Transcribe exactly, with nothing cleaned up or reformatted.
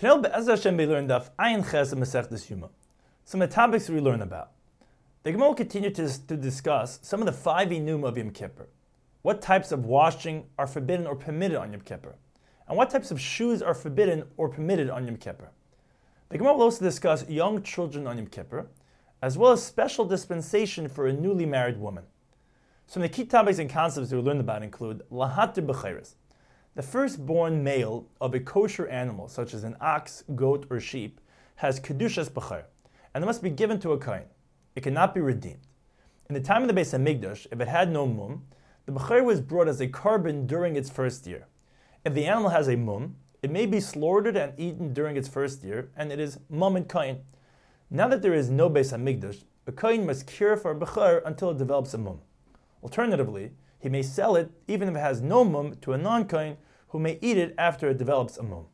Today, Be'ez Hashem, we learned Daf Ayin Ches and Masechtas Yuma. Some of the topics we learn about. The Gemara will continue to, to discuss some of the five enum of Yom Kippur. What types of washing are forbidden or permitted on Yom Kippur? And what types of shoes are forbidden or permitted on Yom Kippur? The Gemara will also discuss young children on Yom Kippur, as well as special dispensation for a newly married woman. Some of the key topics and concepts we learned about include Lahatir B'chayres. The firstborn male of a kosher animal, such as an ox, goat, or sheep, has Kedushas B'chayr, and it must be given to a kohen. It cannot be redeemed. In the time of the Beis HaMikdash, if it had no mum, the B'chayr was brought as a carbon during its first year. If the animal has a mum, it may be slaughtered and eaten during its first year, and it is mum and kohen. Now that there is no Beis HaMikdash, a kohen must cure for a B'chayr until it develops a mum. Alternatively, he may sell it, even if it has no mum, to a non-kohen who may eat it after it develops a mum.